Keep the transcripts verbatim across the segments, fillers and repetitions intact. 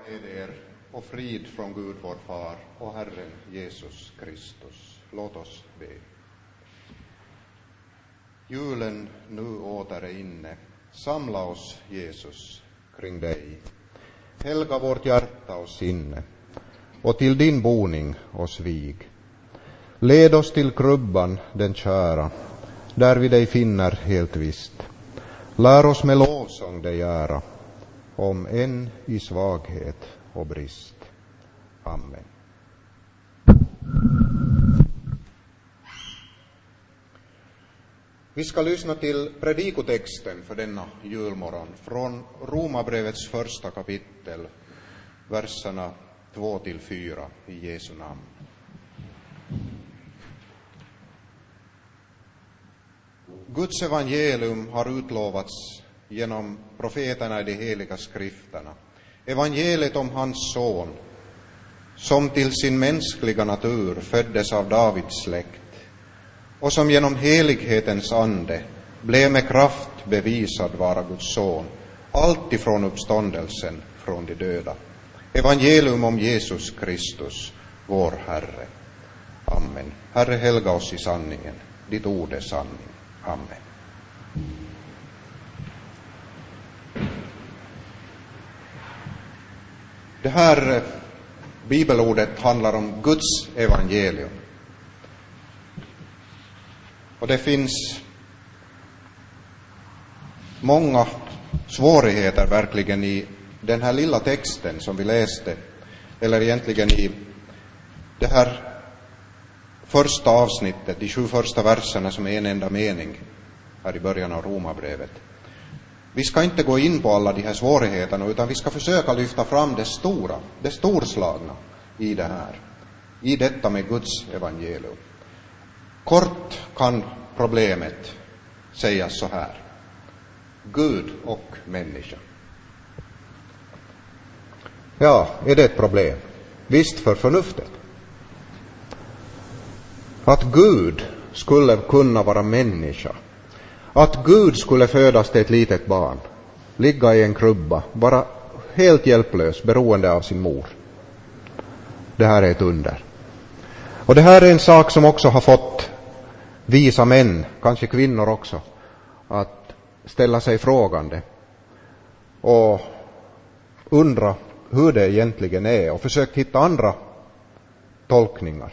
med er och frid från Gud vår far och Herren Jesus Kristus. Låt oss be. Julen nu åter är inne. Samla oss, Jesus, kring dig. Helga vårt hjärta och sinne och till din boning oss vig. Led oss till krubban, den kära, där vi dig finner helt visst. Lär oss med lovsång dig ära, om än i svaghet och brist. Amen. Vi ska lyssna till predikotexten för denna julmorgon från Romarbrevets första kapitel, verserna två till fyra i Jesu namn. Guds evangelium har utlovats genom profeterna i de heliga skrifterna. Evangeliet om hans son, som till sin mänskliga natur föddes av Davids släkt och som genom helighetens ande blev med kraft bevisad vara Guds son, allt ifrån uppståndelsen från de döda. Evangelium om Jesus Kristus, vår Herre. Amen. Herre, helga oss i sanningen. Ditt ord är sanning. Amen. Det här bibelordet handlar om Guds evangelium. Och det finns många svårigheter verkligen i den här lilla texten som vi läste, eller egentligen i det här första avsnittet, de sju första verserna som är en enda mening här i början av Romarbrevet. Vi ska inte gå in på alla de här svårigheterna, utan vi ska försöka lyfta fram det stora, det storslagna i det här, i detta med Guds evangelium. Kort kan problemet sägas så här: Gud och människa. Ja, är det ett problem? Visst, för förnuftet. Att Gud skulle kunna vara människa. Att Gud skulle födas till ett litet barn, ligga i en krubba, vara helt hjälplös, beroende av sin mor. Det här är ett under. Och det här är en sak som också har fått visa män, kanske kvinnor också, att ställa sig frågande och undra hur det egentligen är och försökt hitta andra tolkningar.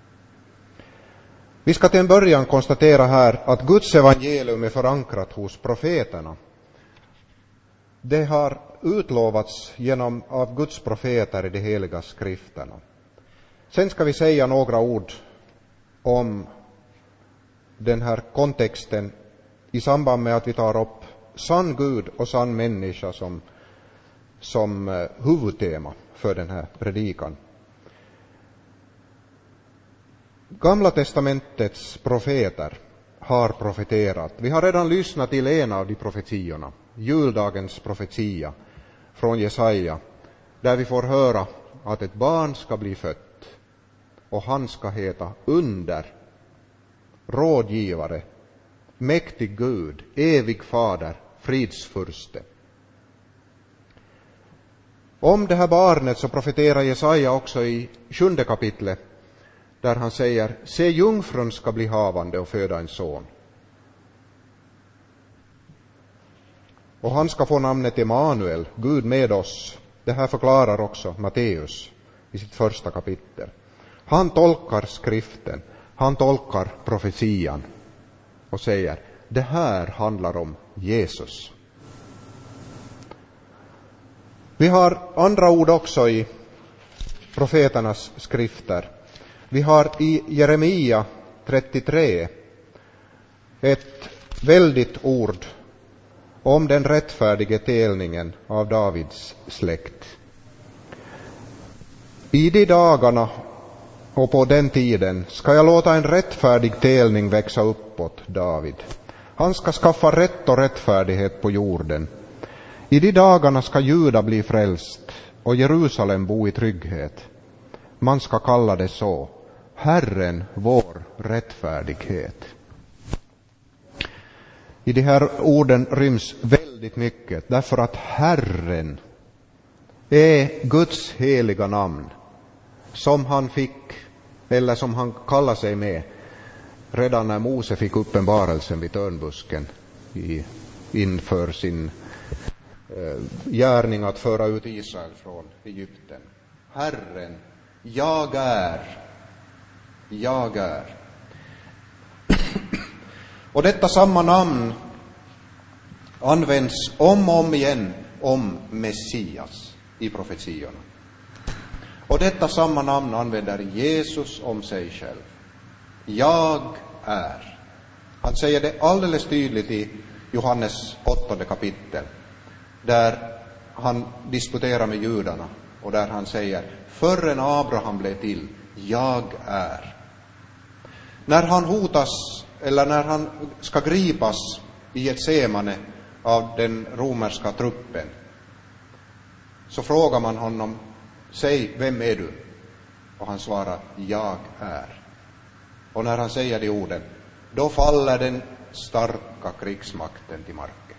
Vi ska till en början konstatera här att Guds evangelium är förankrat hos profeterna. Det har utlovats genom av Guds profeter i de heliga skrifterna. Sen ska vi säga några ord om den här kontexten i samband med att vi tar upp sann Gud och sann människa som, som huvudtema för den här predikan. Gamla testamentets profeter har profeterat. Vi har redan lyssnat till en av de profetiorna, juldagens profetia från Jesaja, där vi får höra att ett barn ska bli fött och han ska heta Under, Rådgivare, Mäktig Gud, Evig Fader, Fridsfurste. Om det här barnet så profeterar Jesaja också i sjunde kapitlet, där han säger: Se, jungfrun ska bli havande och föda en son. Och han ska få namnet Emanuel, Gud med oss. Det här förklarar också Matteus i sitt första kapitel. Han tolkar skriften, han tolkar profetian och säger: det här handlar om Jesus. Vi har andra ord också i profeternas skrifter. Vi har i Jeremia trettiotre ett väldigt ord om den rättfärdige telningen av Davids släkt. I de dagarna och på den tiden ska jag låta en rättfärdig telning växa uppåt David. Han ska skaffa rätt och rättfärdighet på jorden. I de dagarna ska Juda bli frälst och Jerusalem bo i trygghet. Man ska kalla det så: Herren vår rättfärdighet. I de här orden ryms väldigt mycket, därför att Herren är Guds heliga namn, som han fick, eller som han kallar sig med, redan när Mose fick uppenbarelsen vid törnbusken i, inför sin eh, gärning att föra ut Israel från Egypten. Herren, jag är, jag är. Och detta samma namn används om och om igen om Messias i profetiorna. Och detta samma namn använder Jesus om sig själv. Jag är. Han säger det alldeles tydligt i Johannes åttonde kapitel, där han disputerar med judarna och där han säger: förrän Abraham blev till, jag är. När han hotas, eller när han ska gripas i ett semane av den romerska truppen, så frågar man honom: säg, vem är du? Och han svarar: jag är. Och när han säger de orden, då faller den starka krigsmakten till marken.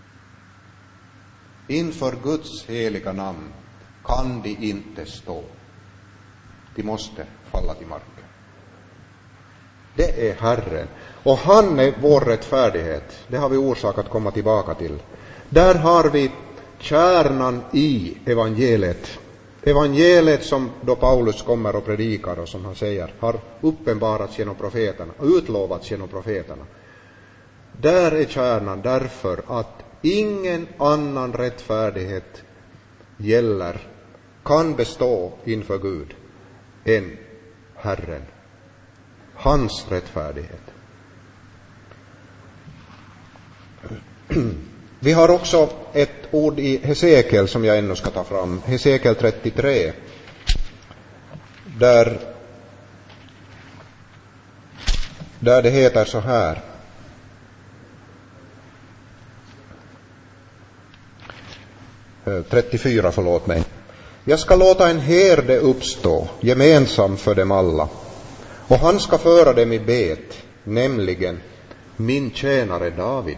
Inför Guds heliga namn kan de inte stå. De måste falla till marken. Det är Herren. Och han är vår rättfärdighet. Det har vi orsak att komma tillbaka till. Där har vi kärnan i evangeliet. Evangeliet som då Paulus kommer och predikar och som han säger har uppenbarats genom profeterna, utlovats genom profeterna. Där är kärnan, därför att ingen annan rättfärdighet gäller, kan bestå inför Gud än Herren. Hans rättfärdighet. Vi har också ett ord i Hesekiel som jag ännu ska ta fram. Hesekiel trettiotre. Där, där det heter så här. trettiofyra, förlåt mig. Jag ska låta en herde uppstå, gemensam för dem alla. Och han ska föra dem i bet, nämligen min tjänare David.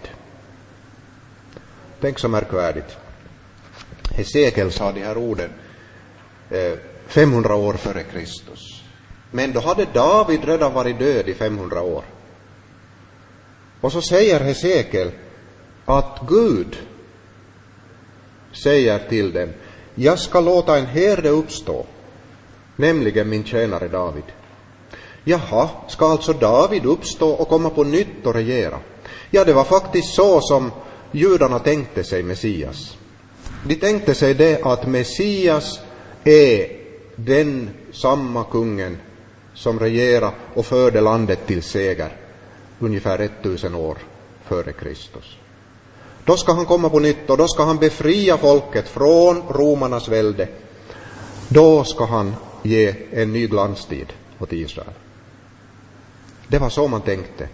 Tänk så märkvärdigt. Hesekiel sa de här orden eh, femhundra år före Kristus. Men då hade David redan varit död i femhundra år. Och så säger Hesekiel att Gud säger till dem: jag ska låta en herde uppstå, nämligen min tjänare David. Jaha, ska alltså David uppstå och komma på nytt och regera? Ja, det var faktiskt så som judarna tänkte sig Messias. De tänkte sig det att Messias är den samma kungen som regerade och förde landet till seger ungefär ett tusen år före Kristus. Då ska han komma på nytt och då ska han befria folket från romarnas välde. Då ska han ge en ny glanstid åt Israel. Det var så man tänkte.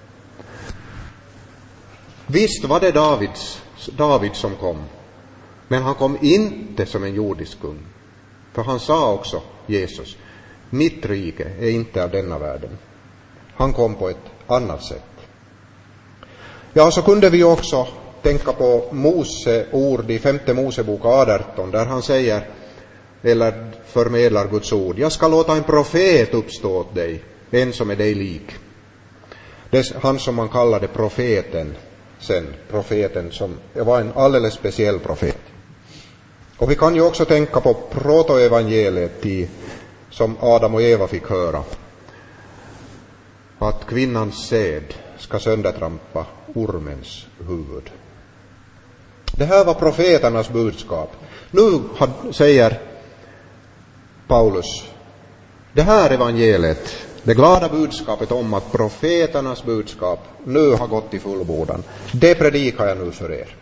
Visst var det Davids, David som kom, men han kom inte som en jordisk kung. För han sa också, Jesus, mitt rike är inte av denna världen. Han kom på ett annat sätt. Ja, så kunde vi också tänka på Mose ord i femte Mosebok arton, där han säger, eller förmedlar Guds ord: jag ska låta en profet uppstå åt dig, en som är dig lik. Det är han som man kallade profeten sen, profeten som var en alldeles speciell profet. Och vi kan ju också tänka på protoevangeliet i, som Adam och Eva fick höra, att kvinnans säd ska söndertrampa ormens huvud. Det här var profeternas budskap. Nu säger Paulus, det här evangeliet, det glada budskapet om att profeternas budskap nu har gått i fullbordan, det predikar jag nu för er.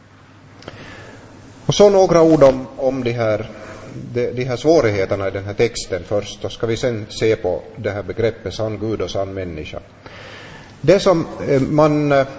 Och så några ord om, om de, här, de, de här svårigheterna i den här texten först. Då ska vi sen se på det här begreppet sann Gud och sann människa. Det som man eh,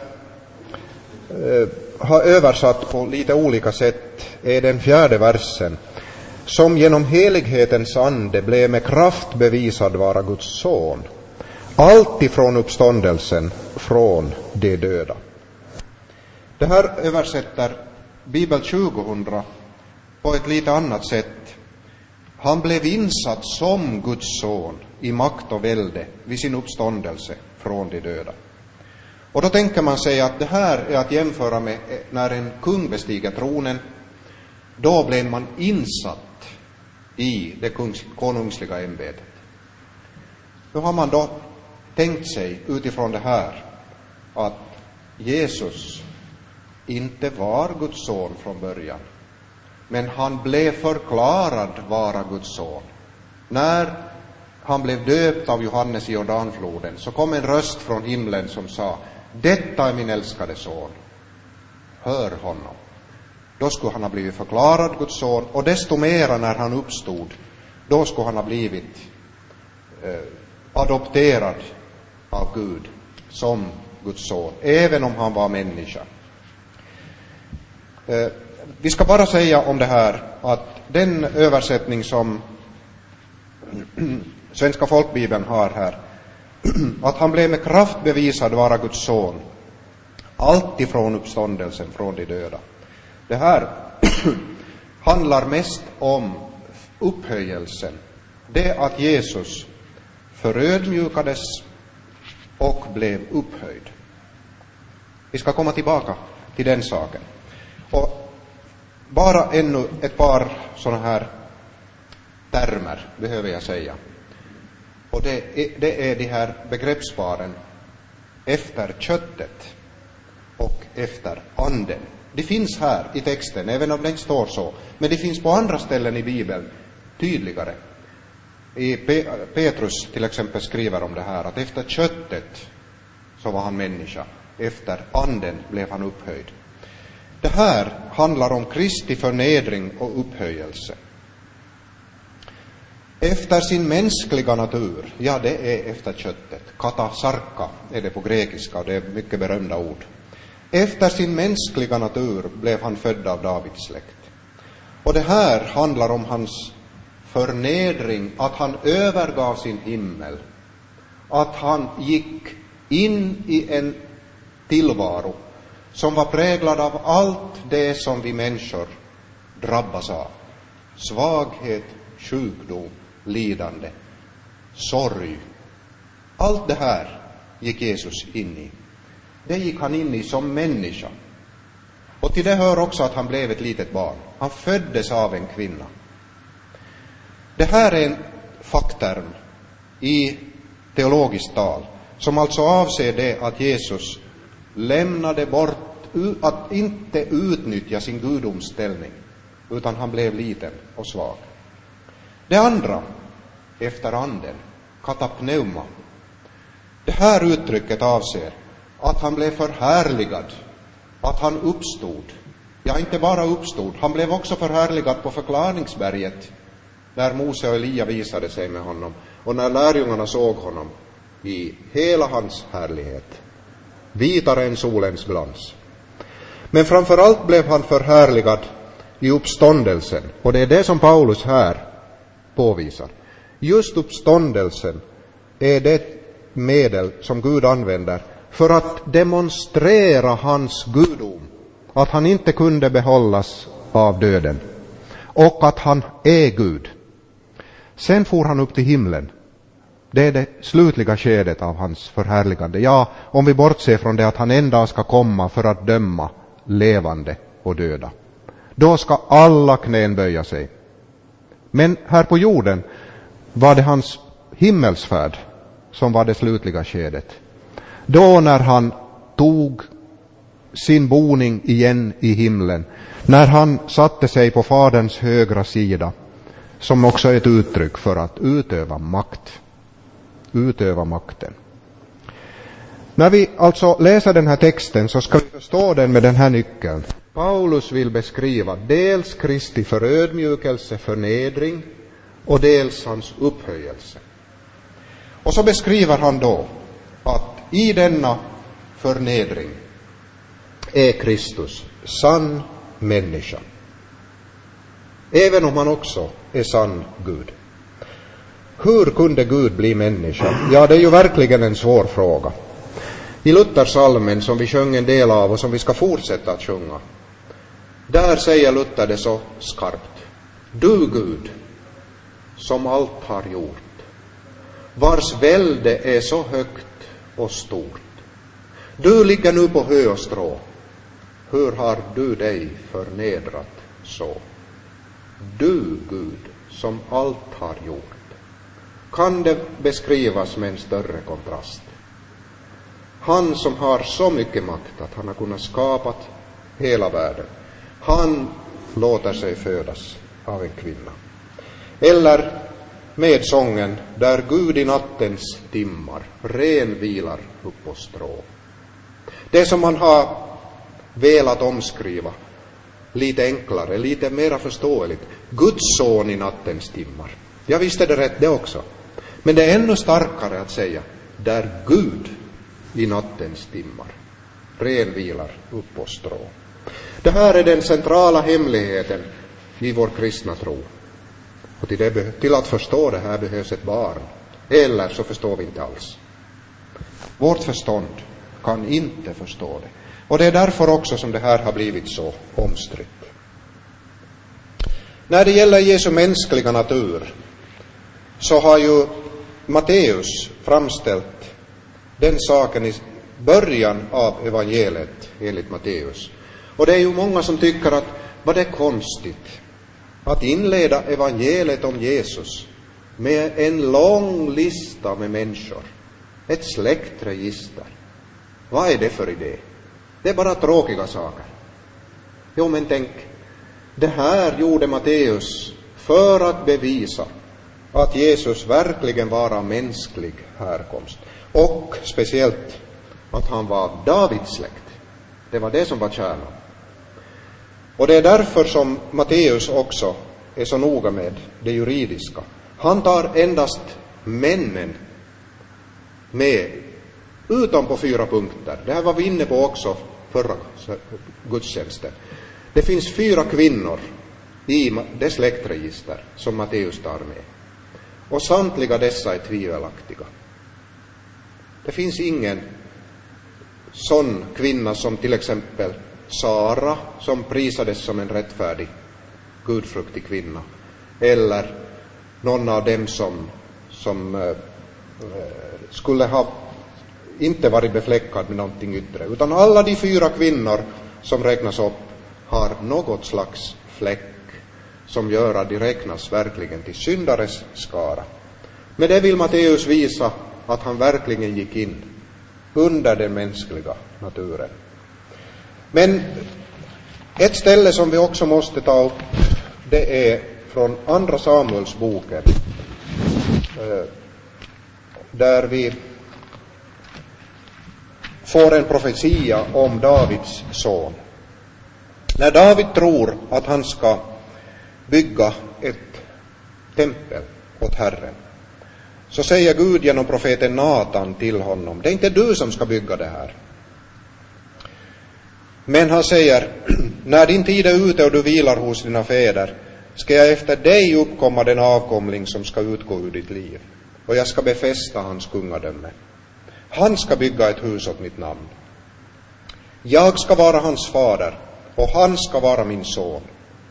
har översatt på lite olika sätt är den fjärde versen. Som genom helighetens ande blev med kraft bevisad vara Guds son. Allt ifrån uppståndelsen från de döda. Det här översätter Bibel tjugohundra på ett lite annat sätt. Han blev insatt som Guds son i makt och välde vid sin uppståndelse från de döda. Och då tänker man sig att det här är att jämföra med när en kung bestiger tronen. Då blev man insatt i det konungsliga ämbetet. Hur har man då tänkt sig utifrån det här att Jesus inte var Guds son från början, men han blev förklarad vara Guds son? När han blev döpt av Johannes i Jordanfloden så kom en röst från himlen som sa: detta är min älskade son, hör honom. Då skulle han ha blivit förklarad Guds son, och desto mera när han uppstod, då skulle han ha blivit eh, adopterad av Gud som Guds son, även om han var människa. Eh, vi ska bara säga om det här att den översättning som Svenska folkbibeln har här, att han blev med kraft bevisad vara Guds son, allt ifrån uppståndelsen från de döda. Det här handlar mest om upphöjelsen. Det att Jesus förödmjukades och blev upphöjd. Vi ska komma tillbaka till den saken. Och bara ännu ett par sådana här termer behöver jag säga. Och det är, det är de här begreppsparen efter köttet och efter anden. Det finns här i texten, även om det inte står så. Men det finns på andra ställen i Bibeln tydligare. I Petrus till exempel skriver om det här, att efter köttet så var han människa, efter anden blev han upphöjd. Det här handlar om Kristi förnedring och upphöjelse. Efter sin mänskliga natur, ja det är efter köttet. Katasarka är det på grekiska, och det är mycket berömda ord. Efter sin mänskliga natur blev han född av Davids släkt. Och det här handlar om hans förnedring, att han övergav sin himmel. Att han gick in i en tillvaro som var präglad av allt det som vi människor drabbas av. Svaghet, sjukdom, lidande, sorg. Allt det här gick Jesus in i. Det gick han in i som människa. Och till det hör också att han blev ett litet barn. Han föddes av en kvinna. Det här är en fackterm i teologiskt tal, som alltså avser det att Jesus lämnade bort, att inte utnyttja sin gudomsställning, utan han blev liten och svag. Det andra, efter anden, katapneuma. Det här uttrycket avser att han blev förhärligad, att han uppstod. Ja, inte bara uppstod, han blev också förhärligad på förklaringsberget, när Mose och Elia visade sig med honom, och när lärjungarna såg honom i hela hans härlighet, vitare än solens glans. Men framförallt blev han förhärligad i uppståndelsen, och det är det som Paulus här påvisar. Just uppståndelsen är det medel som Gud använder för att demonstrera hans gudom, att han inte kunde behållas av döden, och att han är Gud. Sen for han upp till himlen. Det är det slutliga skedet av hans förhärligande. Ja, om vi bortser från det att han en dag ska komma för att döma levande och döda. Då ska alla knän böja sig. Men här på jorden var det hans himmelsfärd som var det slutliga skedet. Då när han tog sin boning igen i himlen, när han satte sig på Faderns högra sida, som också är ett uttryck för att utöva makt. Utöva makten. När vi alltså läser den här texten så ska vi förstå den med den här nyckeln. Paulus vill beskriva dels Kristi förödmjukelse, förnedring, och dels hans upphöjelse. Och så beskriver han då att i denna förnedring är Kristus sann människa, även om han också är sann Gud. Hur kunde Gud bli människa? Ja, det är ju verkligen en svår fråga. I Luthersalmen, som vi sjöng en del av och som vi ska fortsätta att sjunga, Där säger Luther det så skarpt. Du Gud, som allt har gjort, vars välde är så högt och stort. Du ligger nu på hö och strå. Hur har du dig förnedrat så? Du Gud, som allt har gjort. Kan det beskrivas med en större kontrast? Han som har så mycket makt att han har kunnat skapa hela världen. Han låter sig födas av en kvinna. Eller med sången där Gud i nattens timmar ren vilar upp på strå. Det som man har velat omskriva lite enklare, lite mera förståeligt. Guds son i nattens timmar. Jag visste det rätt det också. Men det är ännu starkare att säga där Gud i nattens timmar ren vilar upp på strå. Det här är den centrala hemligheten i vår kristna tro. Och till, det, till att förstå det här behövs ett barn. Eller så förstår vi inte alls. Vårt förstånd kan inte förstå det. Och det är därför också som det här har blivit så omstritt. När det gäller Jesu mänskliga natur så har ju Matteus framställt den saken i början av evangeliet enligt Matteus. Och det är ju många som tycker att vad det är konstigt att inleda evangeliet om Jesus med en lång lista med människor. Ett släktregister. Vad är det för idé? Det är bara tråkiga saker. Jo, men tänk. Det här gjorde Matteus för att bevisa att Jesus verkligen var av mänsklig härkomst. Och speciellt att han var av Davids släkt. Det var det som var kärnan. Och det är därför som Matteus också är så noga med det juridiska. Han tar endast männen med, utom på fyra punkter. Det här var vi inne på också förra gudstjänsten. Det finns fyra kvinnor i det släktregister som Matteus tar med. Och samtliga dessa är tvivelaktiga. Det finns ingen sån kvinna som till exempel Sara, som prisades som en rättfärdig, gudfruktig kvinna. Eller någon av dem som, som eh, skulle ha inte varit befläckad med någonting yttre. Utan alla de fyra kvinnor som räknas upp har något slags fläck som gör att de räknas verkligen till syndares skara. Men det vill Matteus visa att han verkligen gick in under den mänskliga naturen. Men ett ställe som vi också måste ta upp, det är från andra Samuelsboken, där vi får en profetia om Davids son. När David tror att han ska bygga ett tempel åt Herren, så säger Gud genom profeten Natan till honom: det är inte du som ska bygga det här. Men han säger: när din tid är ute och du vilar hos dina fäder, ska jag efter dig uppkomma den avkomling som ska utgå ur ditt liv, och jag ska befästa hans kungadöme. Han ska bygga ett hus åt mitt namn. Jag ska vara hans fader, och han ska vara min son.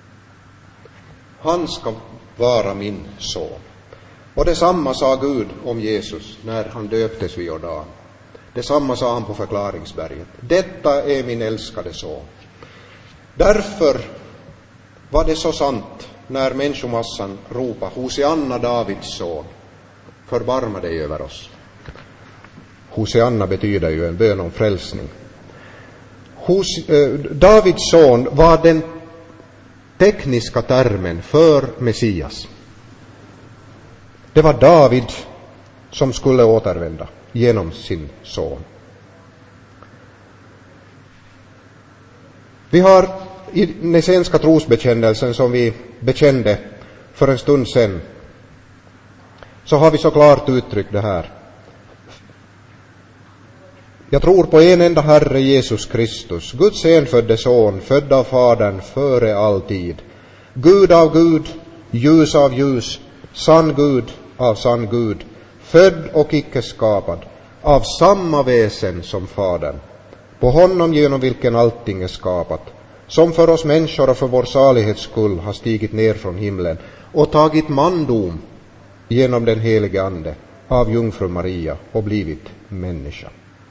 Han ska vara min son. Och detsamma sa Gud om Jesus när han döptes vid Jordan. Detsamma sa han på förklaringsberget: detta är min älskade son. Därför var det så sant när människomassan ropade: Hosianna, Davids son, förbarma dig över oss. Hosianna betyder ju en bön om frälsning. Hos, eh, Davids son var den tekniska termen för Messias. Det var David som skulle återvända genom sin son. Vi har i den essenska trosbekännelsen som vi bekände för en stund sedan, så har vi så klart uttryckt det här: jag tror på en enda Herre Jesus Kristus, Guds enfödde son, född av Fadern före all tid, Gud av Gud, ljus av ljus, sann Gud av sann Gud, född och icke skapad, av samma väsen som Fadern, på honom genom vilken allting är skapat, som för oss människor och för vår salighets skull har stigit ner från himlen och tagit mandom genom den helige ande av jungfru Maria och blivit människa.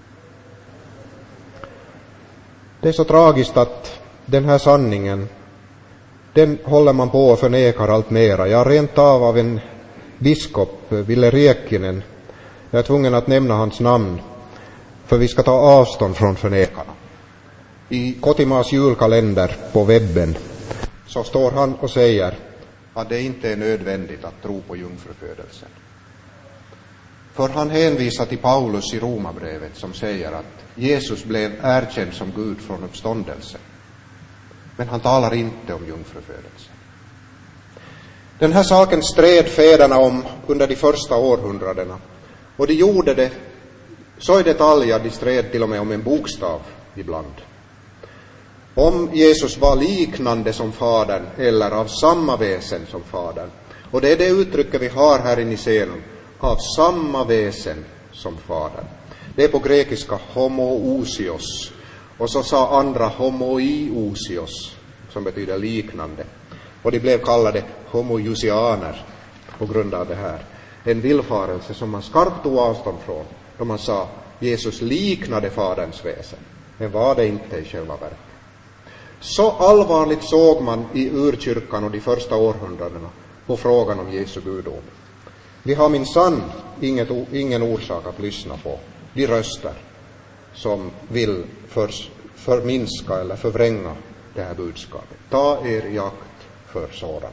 Det är så tragiskt att den här sanningen, den håller man på och förnekar allt mera. Jag rent av av en biskop, Ville Riekinen, jag är tvungen att nämna hans namn, för vi ska ta avstånd från förnekarna. I Kotimas julkalender på webben så står han och säger att det inte är nödvändigt att tro på jungfrufödelsen. För han hänvisar till Paulus i Romarbrevet som säger att Jesus blev erkänd som Gud från uppståndelsen. Men han talar inte om jungfrufödelsen. Den här saken stred fäderna om under de första århundradena. Och de gjorde det så i detalj att de stred till och med om en bokstav ibland. Om Jesus var liknande som Fadern eller av samma väsen som Fadern. Och det är det uttrycket vi har här i Nicenum. Av samma väsen som Fadern. Det är på grekiska homoousios. Och så sa andra homoiousios, som betyder liknande. Och de blev kallade homoiousianer på grund av det här. En villfarelse som man skarpt tog avstånd från då man sa Jesus liknade Faderns väsen. Men var det inte i själva verket. Så allvarligt såg man i urkyrkan och de första århundradena på frågan om Jesu gudom. Vi har minsann inget, ingen orsak att lyssna på de röster som vill för, förminska eller förvränga det här budskapet. Ta er i akt för sådana.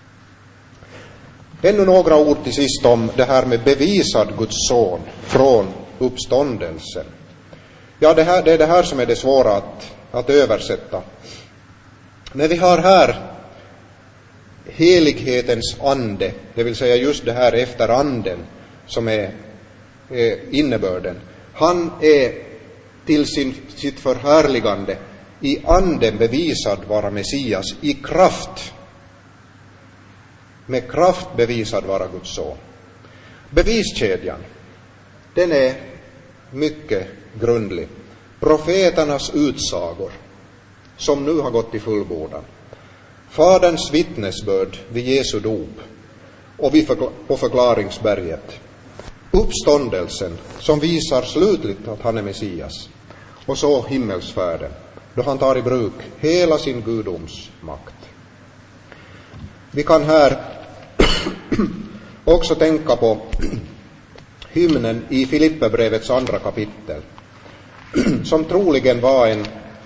Ännu några ord till sist om det här med bevisad Guds son från uppståndelsen. Ja, det, här, det är det här som är det svåra att, att översätta. Men vi har här helighetens ande, det vill säga just det här efter anden som är, är innebörden. Han är till sin, sitt förhärligande i anden bevisad vara Messias, i kraft. Med kraft bevisad vara Guds son. Beviskedjan, den är mycket grundlig. Profeternas utsagor som nu har gått i fullbordan. Faderns vittnesbörd vid Jesu dop och vid förkla- på förklaringsberget. Uppståndelsen som visar slutligt att han är Messias. Och så himmelsfärden då han tar i bruk hela sin gudomsmakt. Vi kan här också tänka på hymnen i Filipperbrevets andra kapitel som troligen var en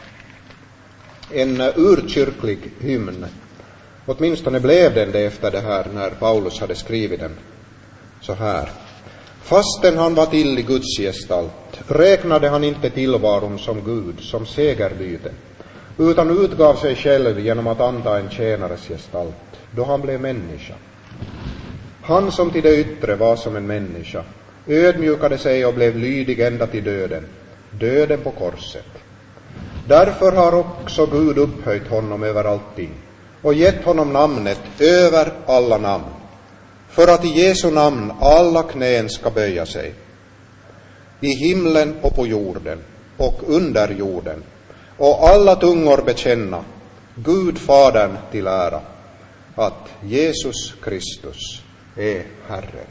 en urkyrklig hymn. Åtminstone blev den det efter det här när Paulus hade skrivit den så här. Fastän han var till i Guds gestalt räknade han inte tillvaron som Gud, som segerbyte, utan utgav sig själv genom att anta en tjänares gestalt, då han blev människa. Han som till det yttre var som en människa ödmjukade sig och blev lydig ända till döden, döden på korset. Därför har också Gud upphöjt honom över allting och gett honom namnet över alla namn, för att i Jesu namn alla knän ska böja sig, i himlen och på jorden och under jorden, och alla tungor bekänna Gud Fadern till ära, att Jesus Kristus är Herren.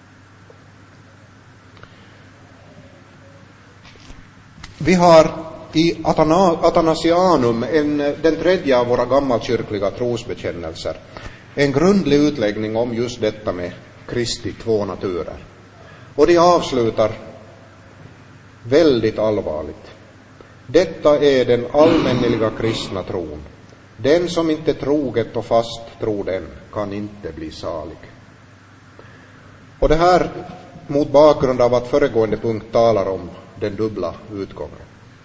Vi har i Athanasianum, en, den tredje av våra gammalkyrkliga trosbekännelser, en grundlig utläggning om just detta med Kristi två naturer. Och de avslutar väldigt allvarligt. Detta är den allmänneliga kristna tron. Den som inte troget och fast tror den kan inte bli salig. Och det här mot bakgrund av att föregående punkt talar om den dubbla utgången.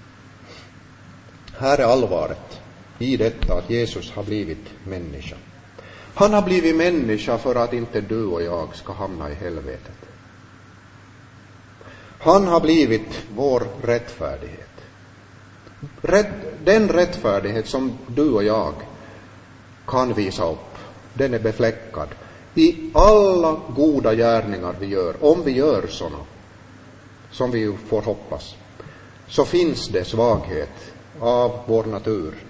Här är allvaret i detta att Jesus har blivit människa. Han har blivit människa för att inte du och jag ska hamna i helvetet. Han har blivit vår rättfärdighet. Rätt, den rättfärdighet som du och jag kan visa upp, den är befläckad i alla goda gärningar vi gör. Om vi gör såna, som vi får hoppas, så finns det svaghet av vår natur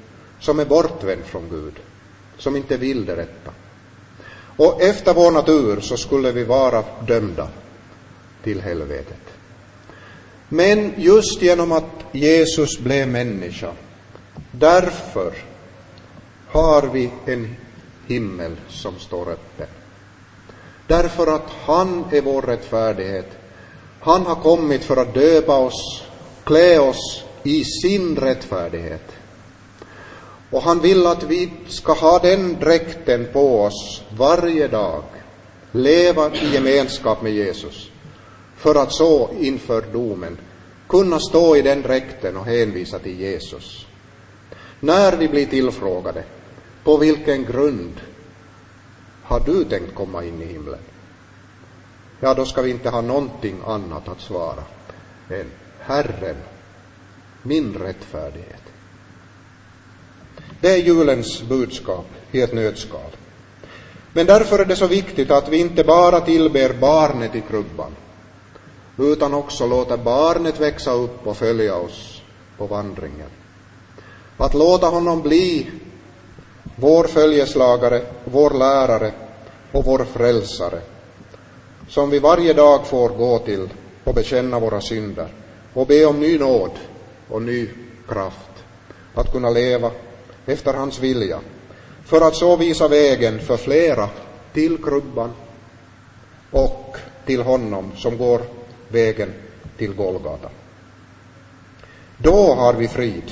som är bortvänd från Gud, som inte vill det rätta. Och efter vår natur så skulle vi vara dömda till helvetet. Men just genom att Jesus blev människa, därför har vi en himmel som står öppen. Därför att han är vår rättfärdighet. Han har kommit för att döpa oss, klä oss i sin rättfärdighet. Och han vill att vi ska ha den dräkten på oss varje dag, leva i gemenskap med Jesus, för att så inför domen kunna stå i den dräkten och hänvisa till Jesus. När vi blir tillfrågade, på vilken grund har du tänkt komma in i himlen? Ja, då ska vi inte ha någonting annat att svara än Herren, min rättfärdighet. Det är julens budskap i ett nötskal. Men därför är det så viktigt att vi inte bara tillber barnet i krubban, utan också låter barnet växa upp och följa oss på vandringen. Att låta honom bli vår följeslagare, vår lärare och vår frälsare, som vi varje dag får gå till och bekänna våra synder och be om ny nåd och ny kraft att kunna leva efter hans vilja, för att så visa vägen för flera till krubban och till honom som går vägen till Golgata. Då har vi frid.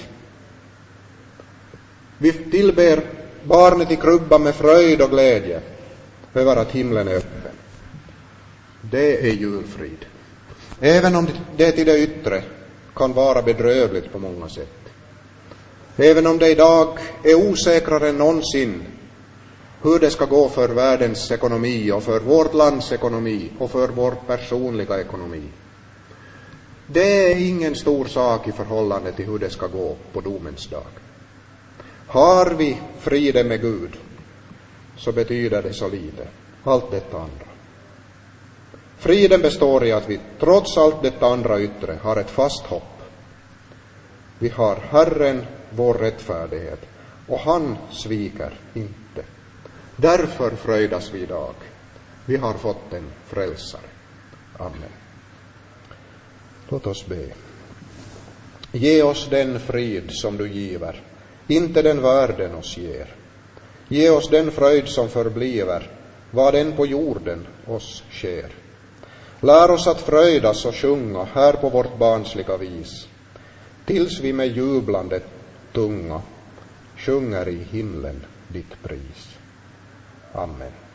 Vi tillber barnet i krubban med fröjd och glädje över att himlen är öppen. Det är julfrid. Även om det till det yttre kan vara bedrövligt på många sätt. Även om det idag är osäkrare än någonsin hur det ska gå för världens ekonomi och för vårt lands ekonomi och för vår personliga ekonomi. Det är ingen stor sak i förhållande till hur det ska gå på domens dag. Har vi friden med Gud, så betyder det så lite, allt detta andra. Friden består i att vi trots allt detta andra yttre har ett fast hopp. Vi har Herren, vår rättfärdighet, och han sviker inte. Därför fröjdas vi idag. Vi har fått en frälsare. Amen. Låt oss be. Ge oss den frid som du giver, inte den världen oss ger. Ge oss den fröjd som förbliver, vad den på jorden oss sker. Lär oss att fröjdas och sjunga här på vårt barnsliga vis, tills vi med jublande tunga sjunger i himlen ditt pris. Amen.